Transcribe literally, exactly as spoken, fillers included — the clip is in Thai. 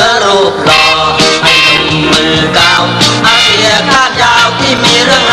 รูปหล่อให้หนุ่มมือเก่าอาเซียข้ามยาวที่มีเรื่อง